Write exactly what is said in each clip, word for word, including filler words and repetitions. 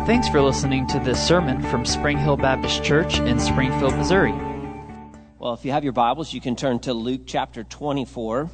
Thanks for listening to this sermon from Spring Hill Baptist Church in Springfield, Missouri. Well, if you have your Bibles, you can turn to Luke chapter twenty-four.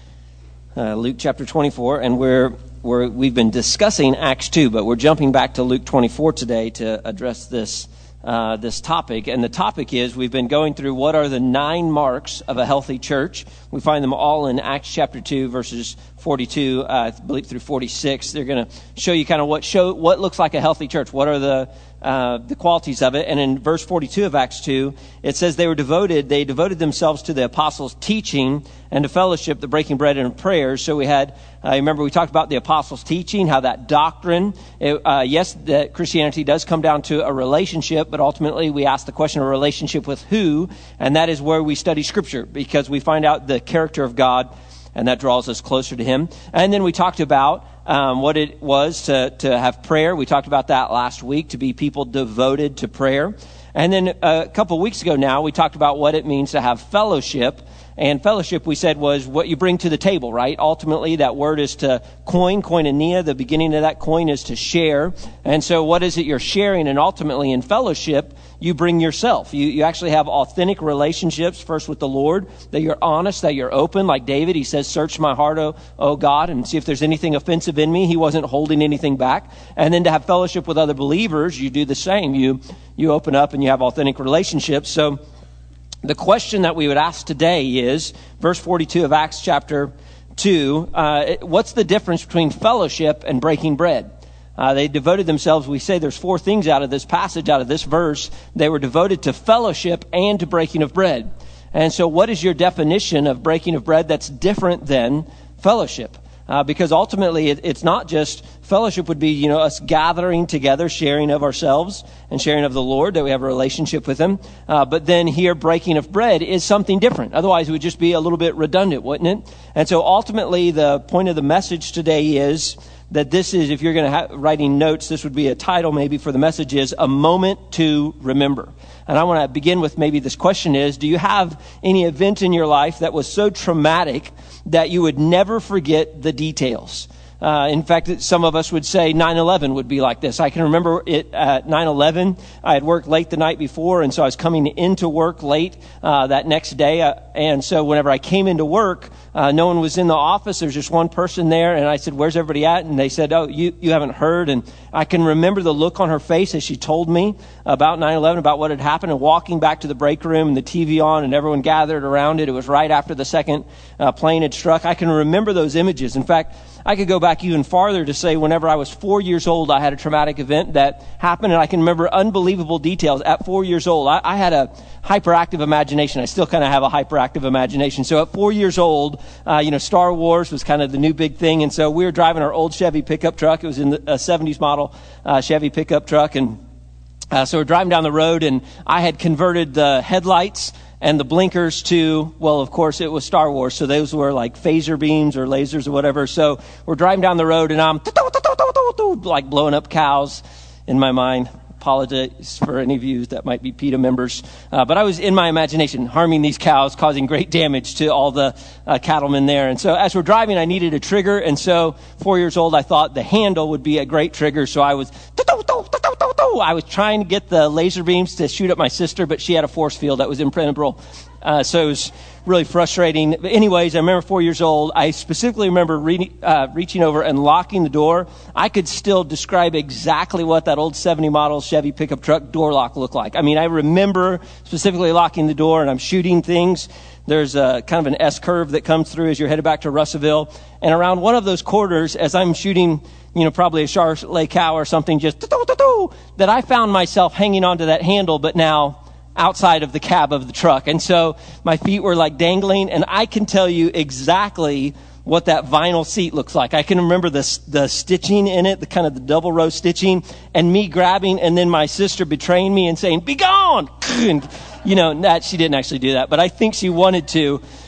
Uh, Luke chapter twenty-four, and we're, we're, we've been discussing Acts two, but we're jumping back to Luke twenty-four today to address this uh, this topic. And the topic is, we've been going through what are the nine marks of a healthy church. We find them all in Acts chapter two, verses forty-two, uh, I believe through forty-six. They're going to show you kind of what show what looks like a healthy church. What are the uh, the qualities of it? And in verse forty-two of Acts two, it says they were devoted. They devoted themselves to the apostles' teaching and to fellowship, the breaking bread and prayers. So we had, uh, remember we talked about the apostles' teaching, how that doctrine. It, uh, yes, that Christianity does come down to a relationship, but ultimately we ask the question of a relationship with who, and that is where we study Scripture, because we find out the character of God, and that draws us closer to Him. And then we talked about um, what it was to, to have prayer. We talked about that last week, to be people devoted to prayer. And then a couple of weeks ago now, we talked about what it means to have fellowship. And fellowship, we said, was what you bring to the table, right? Ultimately, that word is to coin, koinonia. The beginning of that coin is to share. And so what is it you're sharing? And ultimately, in fellowship, you bring yourself. You you actually have authentic relationships, first with the Lord, that you're honest, that you're open. Like David, he says, search my heart, O, o God, and see if there's anything offensive in me. He wasn't holding anything back. And then to have fellowship with other believers, you do the same. You, you open up and you have authentic relationships. So the question that we would ask today is, verse forty-two of Acts chapter two, uh, what's the difference between fellowship and breaking bread? Uh, they devoted themselves, we say there's four things out of this passage, out of this verse. They were devoted to fellowship and to breaking of bread. And so what is your definition of breaking of bread that's different than fellowship? Uh, because ultimately it, it's not just fellowship would be, you know, us gathering together, sharing of ourselves and sharing of the Lord, that we have a relationship with Him. Uh, but then here, breaking of bread is something different. Otherwise, it would just be a little bit redundant, wouldn't it? And so ultimately, the point of the message today is that this is, if you're going to have writing notes, this would be a title maybe for the message, is A Moment to Remember. And I want to begin with maybe this question is, do you have any event in your life that was so traumatic that you would never forget the details? Uh, in fact, some of us would say nine eleven would be like this. I can remember it at nine eleven. I had worked late the night before, and so I was coming into work late uh, that next day. Uh, and so whenever I came into work, uh, no one was in the office. There was just one person there, and I said, "Where's everybody at?" And they said, "Oh, you, you haven't heard." And I can remember the look on her face as she told me about nine eleven, about what had happened, and walking back to the break room and the T V on and everyone gathered around it. It was right after the second uh, plane had struck. I can remember those images. In fact, I could go back even farther to say whenever I was four years old, I had a traumatic event that happened, and I can remember unbelievable details. At four years old, I, I had a hyperactive imagination. I still kind of have a hyperactive imagination. So at four years old, uh, you know, Star Wars was kind of the new big thing, and so we were driving our old Chevy pickup truck. It was in the uh, seventies model uh, Chevy pickup truck, and uh, so we're driving down the road, and I had converted the headlights and the blinkers to, well, of course, it was Star Wars. So those were like phaser beams or lasers or whatever. So we're driving down the road and I'm like blowing up cows in my mind. Apologize for any of you that might be PETA members. Uh, but I was in my imagination harming these cows, causing great damage to all the uh, cattlemen there. And so as we're driving, I needed a trigger. And so four years old, I thought the handle would be a great trigger. So I was I was trying to get the laser beams to shoot at my sister, but she had a force field that was impenetrable. Uh, so it was really frustrating. But anyways, I remember four years old. I specifically remember re- uh, reaching over and locking the door. I could still describe exactly what that old seventy model Chevy pickup truck door lock looked like. I mean, I remember specifically locking the door, and I'm shooting things. There's a kind of an S-curve that comes through as you're headed back to Russellville. And around one of those corners, as I'm shooting, you know, probably a Charolais cow or something, just that I found myself hanging onto that handle, but now outside of the cab of the truck. And so my feet were like dangling, and I can tell you exactly what that vinyl seat looks like. I can remember the the stitching in it, the kind of the double row stitching, and me grabbing, and then my sister betraying me and saying, "Be gone!" And, you know, that she didn't actually do that, but I think she wanted to.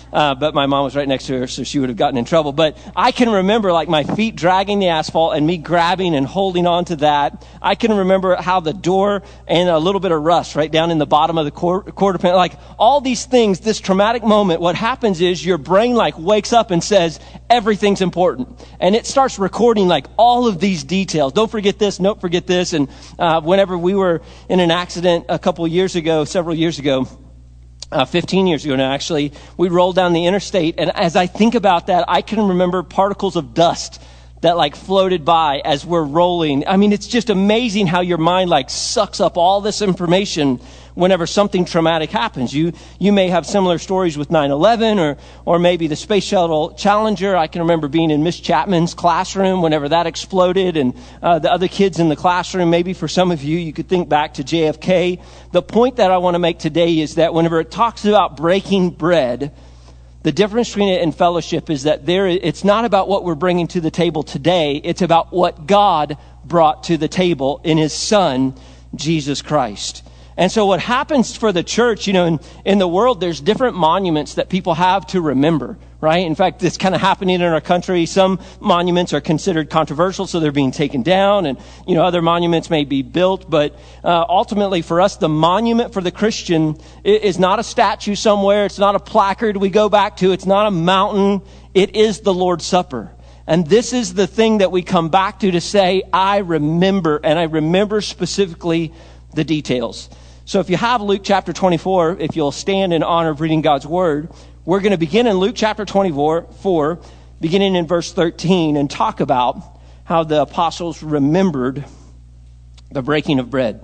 uh, but my mom was right next to her, so she would have gotten in trouble. But I can remember like my feet dragging the asphalt and me grabbing and holding on to that. I can remember how the door and a little bit of rust right down in the bottom of the quarter, quarter panel, like all these things, this traumatic moment, what happens is your brain like wakes up and says, everything's important. And it starts recording like all of these details. Don't forget this, don't forget this. And uh, whenever we were in an accident a couple years ago, several years ago, Uh, fifteen years ago now, actually, we rolled down the interstate. And as I think about that, I can remember particles of dust that like floated by as we're rolling. I mean, it's just amazing how your mind like sucks up all this information whenever something traumatic happens. You you may have similar stories with nine eleven or or maybe the Space Shuttle Challenger. I can remember being in Miss Chapman's classroom whenever that exploded, and uh, the other kids in the classroom. Maybe for some of you, you could think back to J F K. The point that I want to make today is that whenever it talks about breaking bread, the difference between it and fellowship is that there, it's not about what we're bringing to the table today. It's about what God brought to the table in his son, Jesus Christ. And so what happens for the church, you know, in, in the world, there's different monuments that people have to remember, right? In fact, it's kind of happening in our country. Some monuments are considered controversial, so they're being taken down, and, you know, other monuments may be built. But uh, ultimately for us, the monument for the Christian is not a statue somewhere. It's not a placard we go back to. It's not a mountain. It is the Lord's Supper. And this is the thing that we come back to to say, I remember, and I remember specifically the details. So if you have Luke chapter twenty-four, if you'll stand in honor of reading God's word, we're going to begin in Luke chapter twenty-four, four, beginning in verse thirteen, and talk about how the apostles remembered the breaking of bread.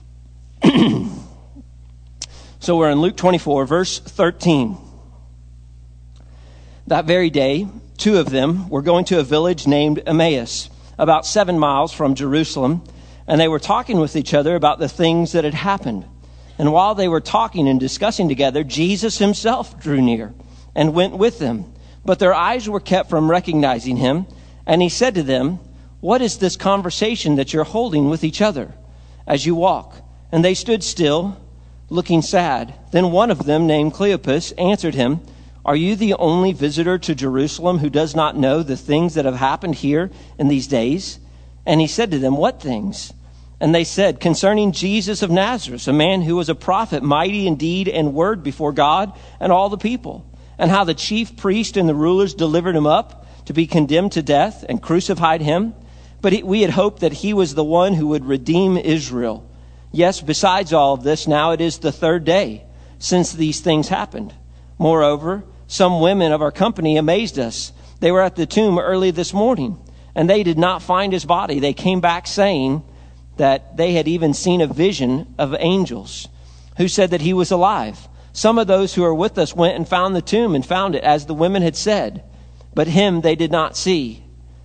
So we're in Luke twenty-four, verse thirteen. That very day, two of them were going to a village named Emmaus, about seven miles from Jerusalem. And they were talking with each other about the things that had happened. And while they were talking and discussing together, Jesus himself drew near and went with them. But their eyes were kept from recognizing him. And he said to them, what is this conversation that you're holding with each other as you walk? And they stood still, looking sad. Then one of them, named Cleopas, answered him, are you the only visitor to Jerusalem who does not know the things that have happened here in these days? And he said to them, what things? And they said, concerning Jesus of Nazareth, a man who was a prophet, mighty in deed and word before God and all the people, and how the chief priest and the rulers delivered him up to be condemned to death and crucified him. But he, we had hoped that he was the one who would redeem Israel. Yes, besides all of this, now it is the third day since these things happened. Moreover, some women of our company amazed us. They were at the tomb early this morning, and they did not find his body. They came back saying that they had even seen a vision of angels who said that he was alive. Some of those who were with us went and found the tomb and found it as the women had said, but him they did not see.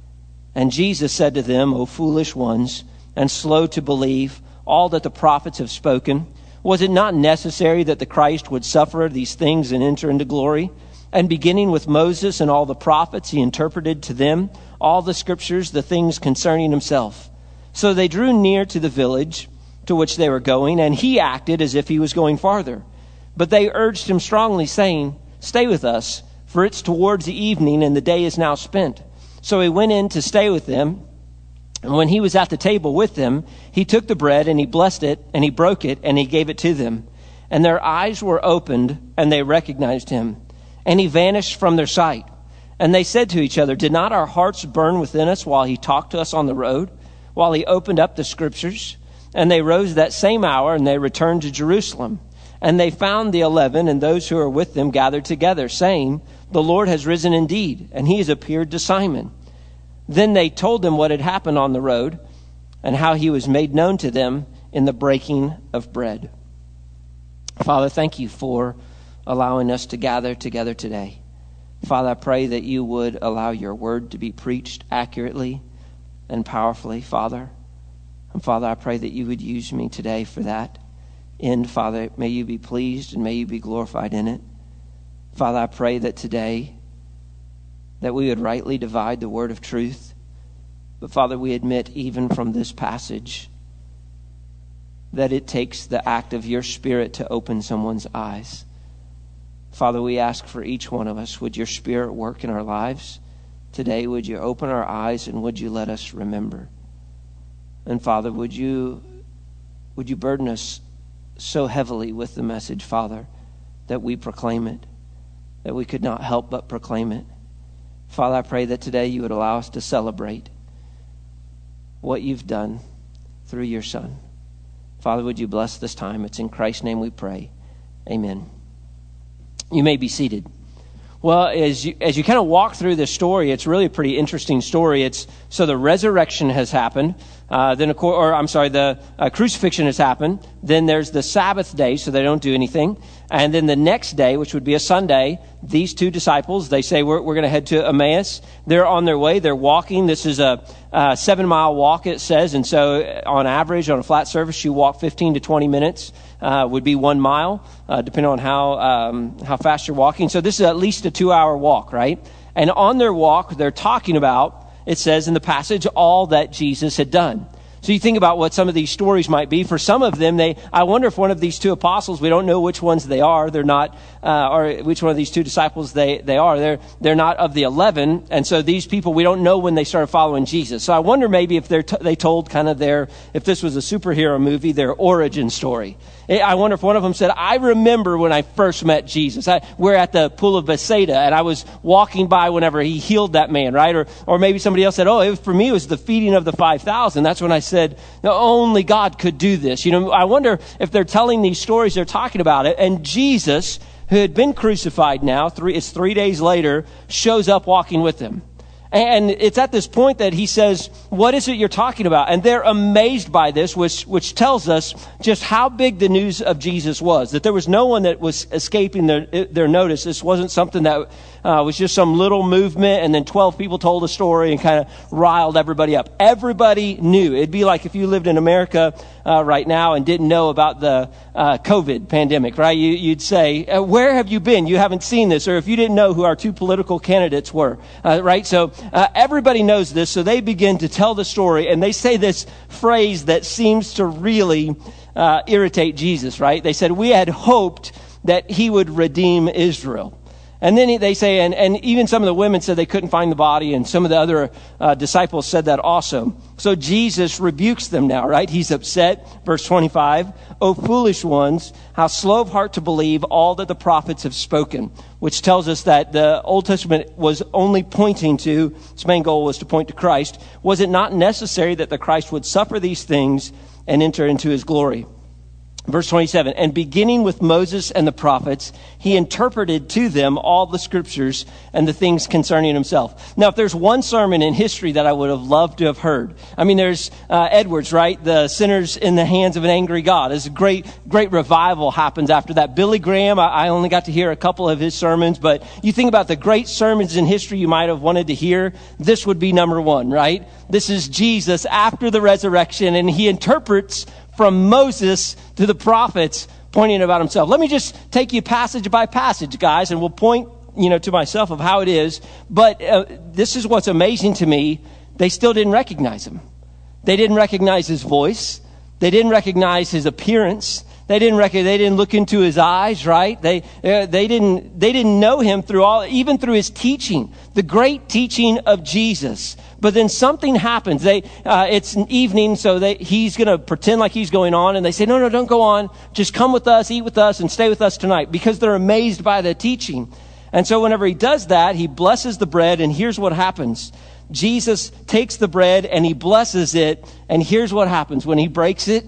And Jesus said to them, O foolish ones, and slow to believe all that the prophets have spoken. Was it not necessary that the Christ would suffer these things and enter into glory? And beginning with Moses and all the prophets, he interpreted to them all the scriptures, the things concerning himself. So they drew near to the village to which they were going, and he acted as if he was going farther. But they urged him strongly, saying, stay with us, for it's towards the evening, and the day is now spent. So he went in to stay with them. And when he was at the table with them, he took the bread, and he blessed it, and he broke it, and he gave it to them. And their eyes were opened, and they recognized him. And he vanished from their sight. And they said to each other, did not our hearts burn within us while he talked to us on the road, while he opened up the scriptures? And they rose that same hour, and they returned to Jerusalem. And they found the eleven and those who were with them gathered together, saying, the Lord has risen indeed, and he has appeared to Simon. Then they told them what had happened on the road, and how he was made known to them in the breaking of bread. Father, thank you for allowing us to gather together today. Father, I pray that you would allow your word to be preached accurately and powerfully, Father. And Father, I pray that you would use me today for that end. Father, may you be pleased and may you be glorified in it. Father, I pray that today that we would rightly divide the word of truth. But Father, we admit even from this passage that it takes the act of your Spirit to open someone's eyes. Father, we ask for each one of us, would your Spirit work in our lives today? Would you open our eyes and would you let us remember? And Father, would you, would you burden us so heavily with the message, Father, that we proclaim it, that we could not help but proclaim it. Father, I pray that today you would allow us to celebrate what you've done through your Son. Father, would you bless this time? It's in Christ's name we pray. Amen. You may be seated. Well, as you, as you kind of walk through this story, it's really a pretty interesting story. It's so the resurrection has happened. Uh, then, of course, or I'm sorry, the uh, crucifixion has happened. Then there's the Sabbath day, so they don't do anything. And then the next day, which would be a Sunday, these two disciples, they say, we're, we're going to head to Emmaus. They're on their way. They're walking. This is a, a seven-mile walk, it says. And so on average, on a flat surface, you walk fifteen to twenty minutes, uh, would be one mile, uh, depending on how um, how fast you're walking. So this is at least a two-hour walk, right? And on their walk, they're talking about, it says in the passage, all that Jesus had done. So you think about what some of these stories might be. For some of them, they, I wonder if one of these two apostles, we don't know which ones they are. They're not, uh, or which one of these two disciples they, they are. They're, they're not of the eleven. And so these people, we don't know when they started following Jesus. So I wonder maybe if they're t- they told kind of their, if this was a superhero movie, their origin story. I wonder if one of them said, I remember when I first met Jesus. I, we're at the pool of Bethsaida, and I was walking by whenever he healed that man, right? Or or maybe somebody else said, oh, it was, for me, it was the feeding of the five thousand. That's when I said, no, only God could do this. You know, I wonder if they're telling these stories, they're talking about it, and Jesus, who had been crucified now, three, it's three days later, shows up walking with them. And it's at this point that he says, what is it you're talking about? And they're amazed by this, which which tells us just how big the news of Jesus was. That there was no one that was escaping their, their notice. This wasn't something that uh, was just some little movement and then twelve people told a story and kind of riled everybody up. Everybody knew. It'd be like if you lived in America uh, right now and didn't know about the uh, COVID pandemic, right? You, you'd say, uh, where have you been? You haven't seen this. Or if you didn't know who our two political candidates were, uh, right? So Uh, everybody knows this, so they begin to tell the story, and they say this phrase that seems to really uh, irritate Jesus, right? They said, we had hoped that he would redeem Israel. And then they say, and, and even some of the women said they couldn't find the body, and some of the other uh, disciples said that also. So Jesus rebukes them now, right? He's upset. Verse twenty-five, O foolish ones, how slow of heart to believe all that the prophets have spoken, which tells us that the Old Testament was only pointing to, its main goal was to point to Christ. Was it not necessary that the Christ would suffer these things and enter into his glory? Verse twenty-seven, and beginning with Moses and the prophets, he interpreted to them all the scriptures and the things concerning himself. Now, if there's one sermon in history that I would have loved to have heard, I mean, there's uh, Edwards, right? The sinners in the hands of an angry God. There's a great, great revival happens after that. Billy Graham, I, I only got to hear a couple of his sermons, but you think about the great sermons in history you might have wanted to hear, this would be number one, right? This is Jesus after the resurrection, and he interprets from Moses to the prophets, pointing about himself. Let me just take you passage by passage, guys, and we'll point, you know, to myself of how it is. But uh, this is what's amazing to me. They still didn't recognize him. They didn't recognize his voice. They didn't recognize his appearance. They didn't rec- They didn't look into his eyes, right? They uh, they didn't they didn't know him through all, even through his teaching, the great teaching of Jesus. But then something happens. They uh, it's an evening, so they, he's going to pretend like he's going on, and they say, no, no, don't go on. Just come with us, eat with us, and stay with us tonight, because they're amazed by the teaching. And so whenever he does that, he blesses the bread, and here's what happens. Jesus takes the bread and he blesses it, and here's what happens. When he breaks it,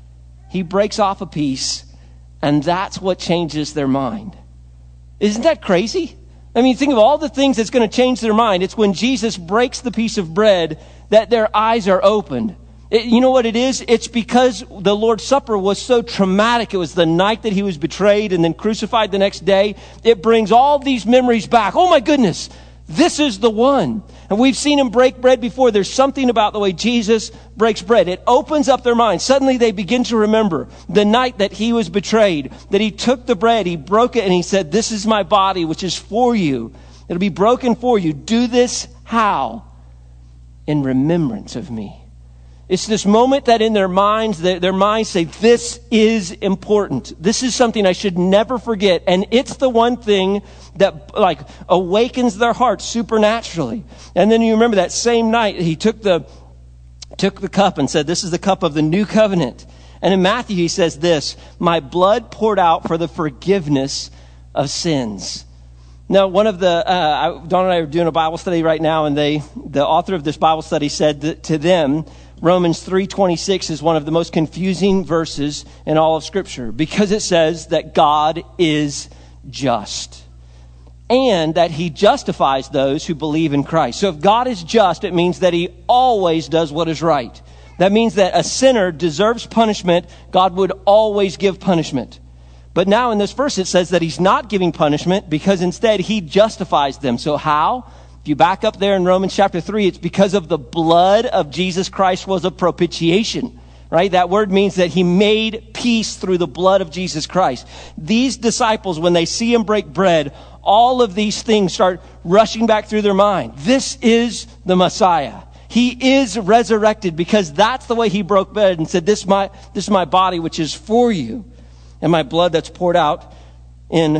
he breaks off a piece, and that's what changes their mind. Isn't that crazy? I mean, think of all the things that's going to change their mind. It's when Jesus breaks the piece of bread that their eyes are opened. It, you know what it is? It's because the Lord's Supper was so traumatic. It was the night that he was betrayed and then crucified the next day. It brings all these memories back. Oh my goodness, this is the one. And we've seen him break bread before. There's something about the way Jesus breaks bread. It opens up their minds. Suddenly they begin to remember the night that he was betrayed, that he took the bread, he broke it, and he said, this is my body, which is for you. It'll be broken for you. Do this how? In remembrance of me. It's this moment that in their minds, their, their minds say, this is important. This is something I should never forget. And it's the one thing that like awakens their hearts supernaturally. And then you remember that same night, he took the, took the cup and said, this is the cup of the new covenant. And in Matthew, he says this, my blood poured out for the forgiveness of sins. Now, one of the, uh, Dawn and I are doing a Bible study right now, and they, the author of this Bible study said that to them, Romans three twenty-six is one of the most confusing verses in all of Scripture because it says that God is just and that he justifies those who believe in Christ. So if God is just, it means that he always does what is right. That means that a sinner deserves punishment. God would always give punishment. But now in this verse, it says that he's not giving punishment because instead he justifies them. So how? If you back up there in Romans chapter three, it's because of the blood of Jesus Christ was a propitiation, right? That word means that he made peace through the blood of Jesus Christ. These disciples, when they see him break bread, all of these things start rushing back through their mind. This is the Messiah. He is resurrected because that's the way he broke bread and said, this is my, this is my body, which is for you, and my blood that's poured out in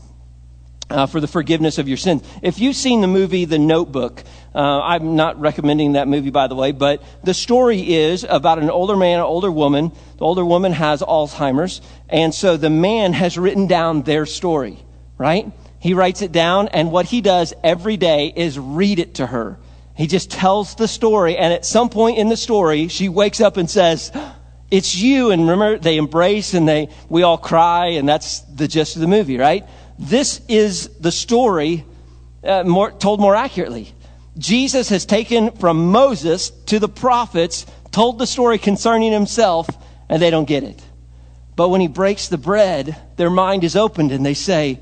Uh, for the forgiveness of your sins. If you've seen the movie The Notebook, uh, I'm not recommending that movie, by the way, but the story is about an older man, an older woman. The older woman has Alzheimer's, and so the man has written down their story, right? He writes it down, and what he does every day is read it to her. He just tells the story, and at some point in the story, she wakes up and says, it's you, and remember, they embrace, and they we all cry, and that's the gist of the movie, right? This is the story uh, more, told more accurately. Jesus has taken from Moses to the prophets, told the story concerning himself, and they don't get it. But when he breaks the bread, their mind is opened and they say,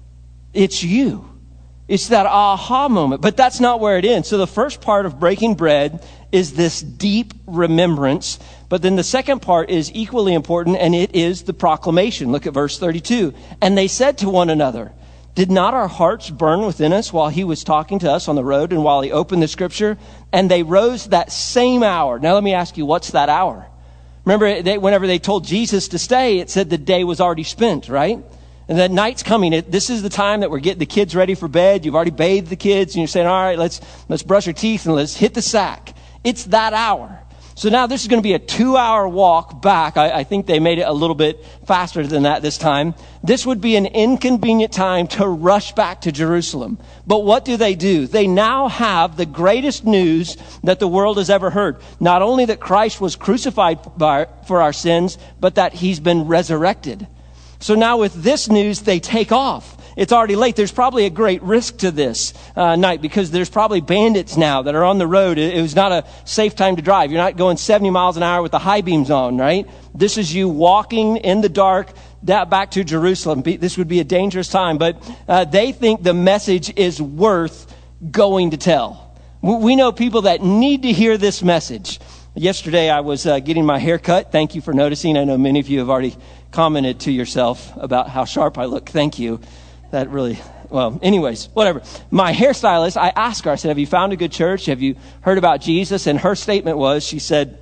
it's you. It's that aha moment. But that's not where it ends. So the first part of breaking bread is this deep remembrance. But then the second part is equally important, and it is the proclamation. Look at verse thirty-two. And they said to one another, did not our hearts burn within us while he was talking to us on the road and while he opened the scripture? And they rose that same hour. Now let me ask you, what's that hour? Remember, they, whenever they told Jesus to stay, it said the day was already spent, right? And that night's coming. It, this is the time that we're getting the kids ready for bed. You've already bathed the kids, and you're saying, all right, let's let's brush our teeth and let's hit the sack. It's that hour. So now this is going to be a two-hour walk back. I, I think they made it a little bit faster than that this time. This would be an inconvenient time to rush back to Jerusalem. But what do they do? They now have the greatest news that the world has ever heard. Not only that Christ was crucified by, for our sins, but that he's been resurrected. So now with this news, they take off. It's already late. There's probably a great risk to this uh, night because there's probably bandits now that are on the road. It, it was not a safe time to drive. You're not going seventy miles an hour with the high beams on, right? This is you walking in the dark that back to Jerusalem. Be, this would be a dangerous time, but uh, they think the message is worth going to tell. We know people that need to hear this message. Yesterday, I was uh, getting my hair cut. Thank you for noticing. I know many of you have already commented to yourself about how sharp I look. Thank you. That really, well, anyways, whatever. My hairstylist, I asked her, I said, have you found a good church? Have you heard about Jesus? And her statement was, she said,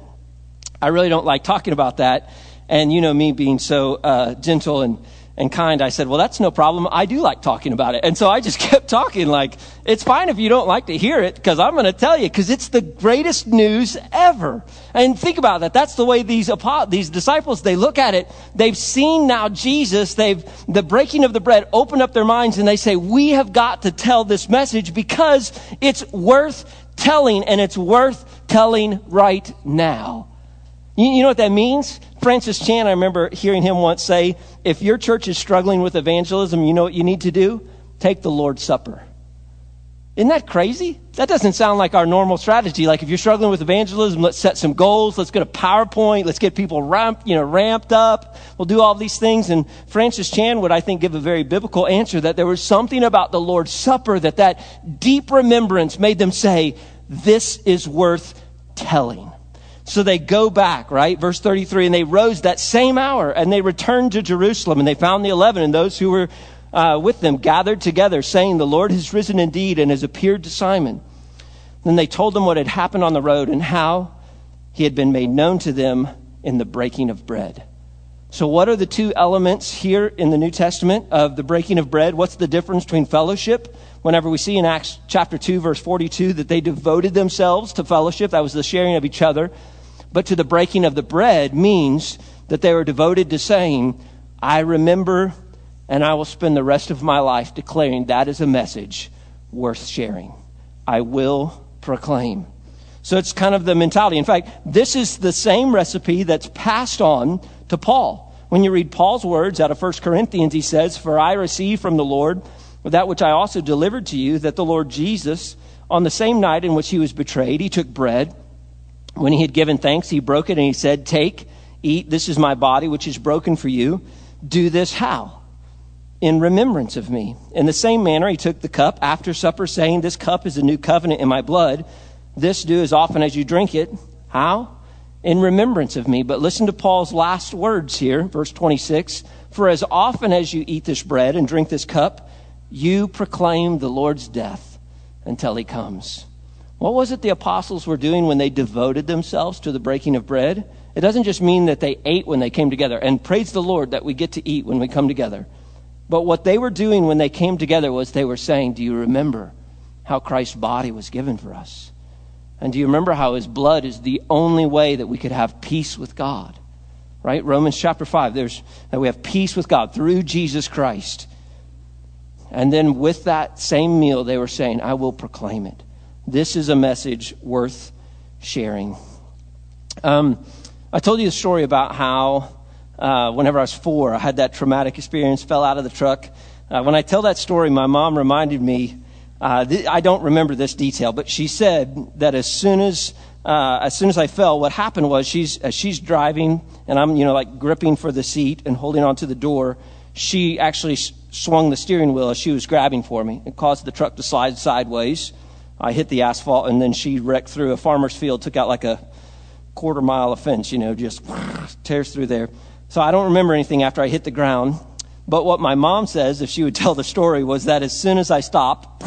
I really don't like talking about that. And you know me being so uh, gentle and, and kind, I said, well, that's no problem. I do like talking about it. And so I just kept talking like, it's fine if you don't like to hear it, because I'm going to tell you, because it's the greatest news ever. And think about that. That's the way these these disciples, they look at it. They've seen now Jesus. They've, the breaking of the bread opened up their minds, and they say, we have got to tell this message because it's worth telling, and it's worth telling right now. You, you know what that means? Francis Chan, I remember hearing him once say, if your church is struggling with evangelism, you know what you need to do? Take the Lord's Supper. Isn't that crazy? That doesn't sound like our normal strategy. Like if you're struggling with evangelism, let's set some goals. Let's get a PowerPoint. Let's get people ramped, you know, ramped up. We'll do all these things. And Francis Chan would, I think, give a very biblical answer that there was something about the Lord's Supper that that deep remembrance made them say, this is worth telling. So they go back, right? Verse thirty-three, and they rose that same hour and they returned to Jerusalem, and they found the eleven and those who were uh, with them gathered together, saying, the Lord has risen indeed and has appeared to Simon. Then they told them what had happened on the road and how he had been made known to them in the breaking of bread. So what are the two elements here in the New Testament of the breaking of bread? What's the difference between fellowship? Whenever we see in Acts chapter two, verse forty-two, that they devoted themselves to fellowship, that was the sharing of each other. But to the breaking of the bread means that they were devoted to saying, I remember, and I will spend the rest of my life declaring that is a message worth sharing. I will proclaim. So it's kind of the mentality. In fact, this is the same recipe that's passed on to Paul. When you read Paul's words out of First Corinthians, he says, for I received from the Lord that which I also delivered to you, that the Lord Jesus, on the same night in which he was betrayed, he took bread. When he had given thanks, he broke it and he said, take, eat, this is my body, which is broken for you. Do this how? In remembrance of me. In the same manner, he took the cup after supper, saying, this cup is a new covenant in my blood. This do as often as you drink it. How? In remembrance of me. But listen to Paul's last words here, verse twenty-six. For as often as you eat this bread and drink this cup, you proclaim the Lord's death until he comes. What was it the apostles were doing when they devoted themselves to the breaking of bread? It doesn't just mean that they ate when they came together. And praise the Lord that we get to eat when we come together. But what they were doing when they came together was they were saying, do you remember how Christ's body was given for us? And do you remember how his blood is the only way that we could have peace with God? Right? Romans chapter five, there's that we have peace with God through Jesus Christ. And then with that same meal, they were saying, I will proclaim it. This is a message worth sharing. Um, I told you the story about how uh, whenever I was four, I had that traumatic experience, fell out of the truck. Uh, when I tell that story, my mom reminded me, Uh, th- I don't remember this detail, but she said that as soon as uh, as soon as I fell, what happened was she's as she's driving and I'm you know like gripping for the seat and holding onto the door, she actually s- swung the steering wheel as she was grabbing for me. It caused the truck to slide sideways. I hit the asphalt and then she wrecked through a farmer's field, took out like a quarter mile of fence, you know, just tears through there. So I don't remember anything after I hit the ground. But what my mom says, if she would tell the story, was that as soon as I stopped,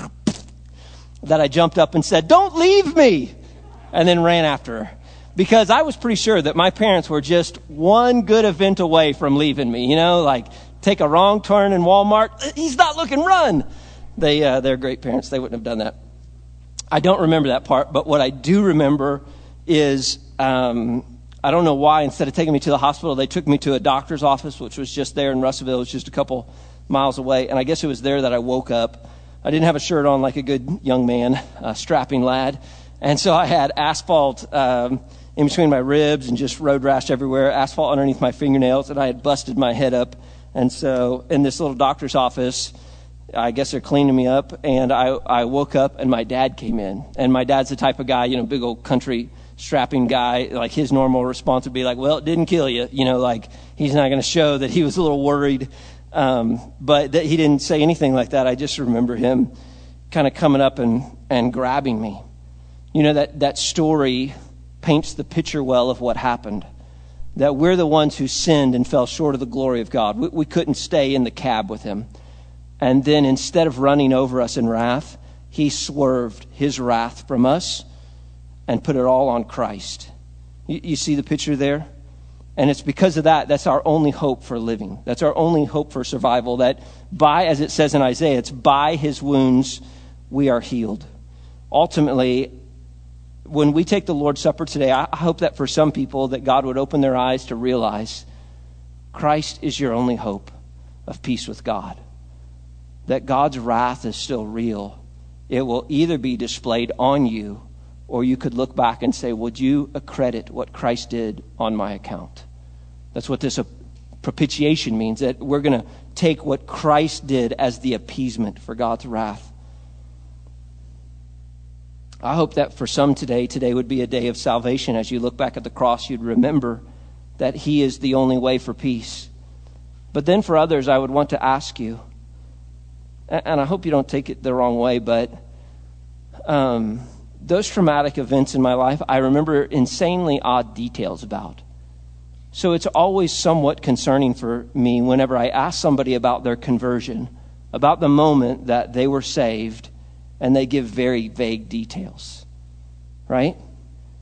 that I jumped up and said, don't leave me, and then ran after her. Because I was pretty sure that my parents were just one good event away from leaving me. You know, like take a wrong turn in Walmart. He's not looking, run. They, uh, they're great parents. They wouldn't have done that. I don't remember that part, but what I do remember is, um, I don't know why, instead of taking me to the hospital, they took me to a doctor's office, which was just there in Russellville. It was just a couple miles away. And I guess it was there that I woke up. I didn't have a shirt on like a good young man, a strapping lad. And so I had asphalt um, in between my ribs and just road rash everywhere, asphalt underneath my fingernails, and I had busted my head up. And so in this little doctor's office, I guess they're cleaning me up, and I, I woke up and my dad came in. And my dad's the type of guy, you know, big old country strapping guy. Like his normal response would be like, well, it didn't kill you. You know, like he's not going to show that he was a little worried. Um, but that he didn't say anything like that. I just remember him kind of coming up and, and grabbing me. You know, that, that story paints the picture well of what happened. That we're the ones who sinned and fell short of the glory of God. We, we couldn't stay in the cab with him. And then instead of running over us in wrath, he swerved his wrath from us and put it all on Christ. You, you see the picture there? And it's because of that, that's our only hope for living. That's our only hope for survival, that by, as it says in Isaiah, it's by his wounds we are healed. Ultimately, when we take the Lord's Supper today, I hope that for some people that God would open their eyes to realize Christ is your only hope of peace with God. That God's wrath is still real. It will either be displayed on you, or you could look back and say, would you accredit what Christ did on my account? That's what this propitiation means, that we're going to take what Christ did as the appeasement for God's wrath. I hope that for some today, today would be a day of salvation. As you look back at the cross, you'd remember that he is the only way for peace. But then for others, I would want to ask you, and I hope you don't take it the wrong way, but um, those traumatic events in my life, I remember insanely odd details about. So it's always somewhat concerning for me whenever I ask somebody about their conversion, about the moment that they were saved, and they give very vague details, right?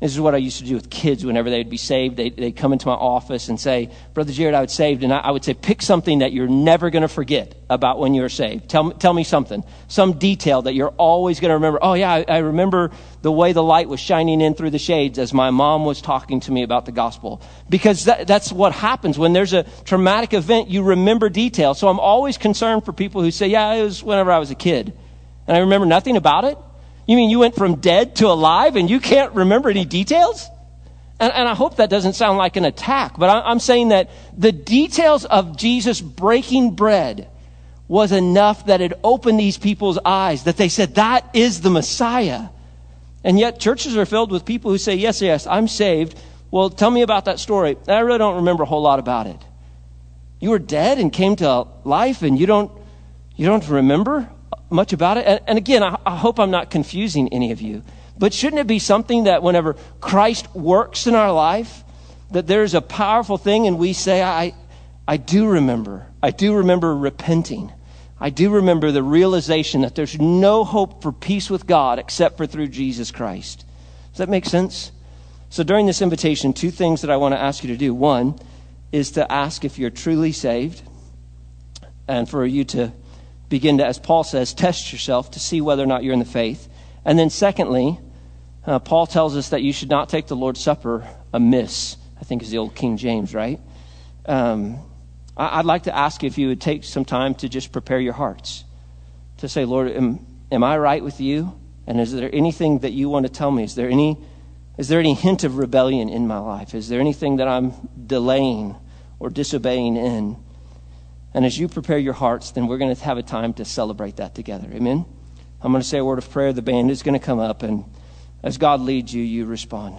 This is what I used to do with kids whenever they'd be saved. They'd, they'd come into my office and say, Brother Jared, I was saved. And I, I would say, pick something that you're never going to forget about when you were saved. Tell, tell me something, some detail that you're always going to remember. Oh, yeah, I, I remember the way the light was shining in through the shades as my mom was talking to me about the gospel. Because that, that's what happens. When there's a traumatic event, you remember details. So I'm always concerned for people who say, yeah, it was whenever I was a kid. And I remember nothing about it. You mean you went from dead to alive and you can't remember any details? And, and I hope that doesn't sound like an attack, but I, I'm saying that the details of Jesus breaking bread was enough that it opened these people's eyes, that they said, that is the Messiah. And yet churches are filled with people who say, yes, yes, I'm saved. Well, tell me about that story. And I really don't remember a whole lot about it. You were dead and came to life and you don't, you don't remember much about it. And, and again, I, I hope I'm not confusing any of you, but shouldn't it be something that whenever Christ works in our life, that there's a powerful thing and we say, I, I do remember. I do remember repenting. I do remember the realization that there's no hope for peace with God except for through Jesus Christ. Does that make sense? So during this invitation, two things that I want to ask you to do. One is to ask if you're truly saved, and for you to begin to, as Paul says, test yourself to see whether or not you're in the faith. And then secondly, uh, Paul tells us that you should not take the Lord's Supper amiss. I think is the old King James, right? Um, I, I'd like to ask if you would take some time to just prepare your hearts. To say, Lord, am, am I right with you? And is there anything that you want to tell me? Is there any, is there any hint of rebellion in my life? Is there anything that I'm delaying or disobeying in? And as you prepare your hearts, then we're going to have a time to celebrate that together. Amen? I'm going to say a word of prayer. The band is going to come up. And as God leads you, you respond.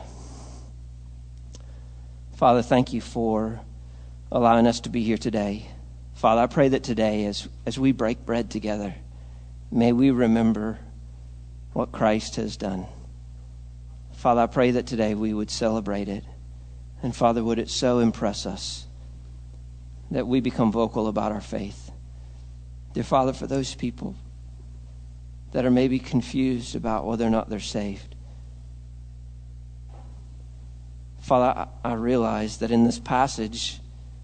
Father, thank you for allowing us to be here today. Father, I pray that today, as, as we break bread together, may we remember what Christ has done. Father, I pray that today we would celebrate it. And Father, would it so impress us that we become vocal about our faith. Dear Father, for those people that are maybe confused about whether or not they're saved, Father, I, I realize that in this passage,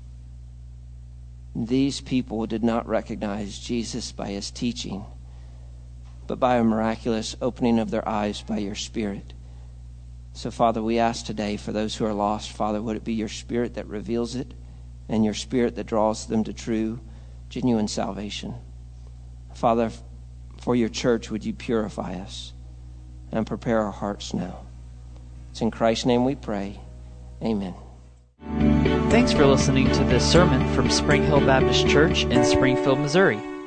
these people did not recognize Jesus by his teaching, but by a miraculous opening of their eyes by your Spirit. So, Father, we ask today for those who are lost, Father, would it be your Spirit that reveals it, and your Spirit that draws them to true, genuine salvation. Father, for your church, would you purify us and prepare our hearts now? It's in Christ's name we pray. Amen. Thanks for listening to this sermon from Spring Hill Baptist Church in Springfield, Missouri.